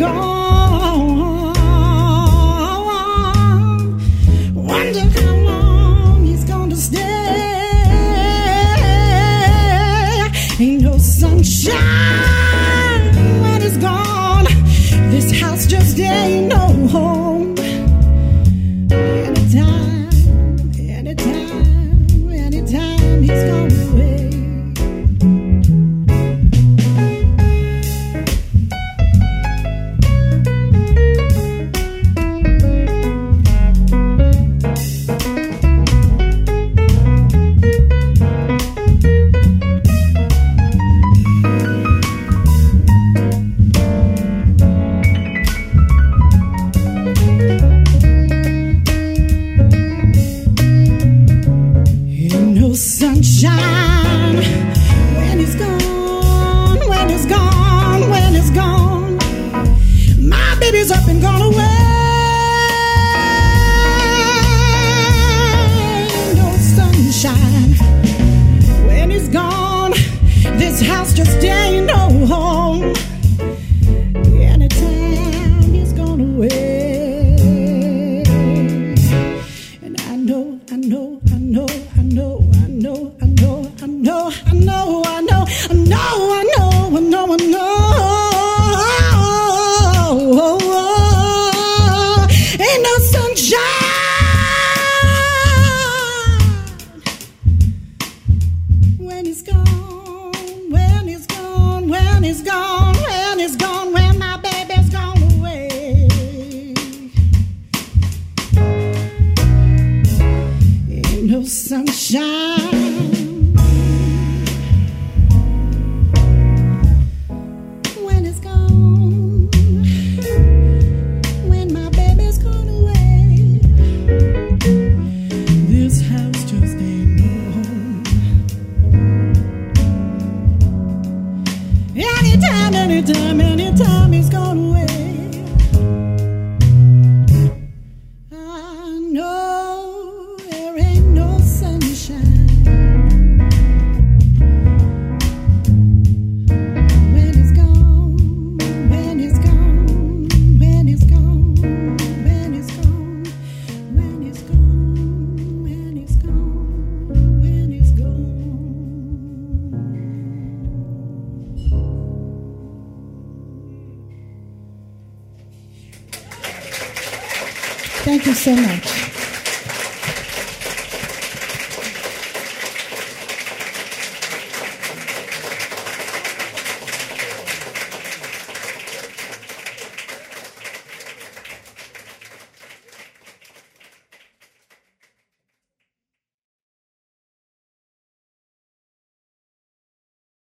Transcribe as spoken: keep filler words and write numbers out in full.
gone. Wonder how long he's gonna stay. Ain't no sunshine when he's gone. This house just ain't no home. Anytime, anytime, anytime he's gone away. Sunshine when he's gone, when he's gone, when he's gone. My baby's up and gone away. No sunshine when he's gone. This house just ain't no home. Anytime he's gone away. And I know, I know, I know, I know. I know, I know, I know, I know, I know, I know, I know, I know, I know. Ain't no sunshine when he's gone, when he's gone, when he's gone, when he's gone, when my baby's gone away. Ain't no sunshine. Anytime, anytime, anytime he's gone away. I know there ain't no sunshine when he's gone, when he's gone, when he's gone, when he's gone, when he's gone, when he's gone, when he's gone. Thank you so much.